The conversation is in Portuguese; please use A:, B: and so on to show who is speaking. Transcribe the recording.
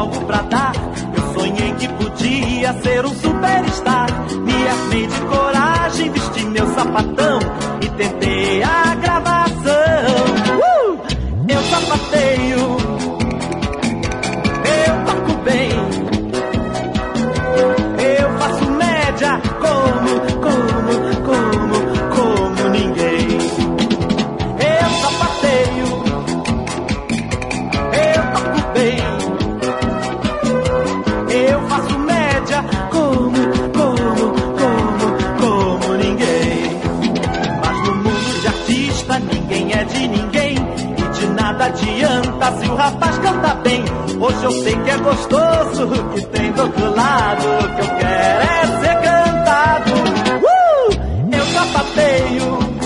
A: algo pra dar. Eu sonhei que podia ser um superstar. Me armei de coragem, vesti meu sapatão e tentei a gravação. Eu sapateio, eu toco bem, eu faço média como ninguém. Eu sapateio, eu toco bem, eu faço média como ninguém. Mas no mundo de artista ninguém é de ninguém, e de nada adianta se o rapaz canta bem. Hoje eu sei que é gostoso, que tem do outro lado, que eu quero é ser cantado. Eu sapateio,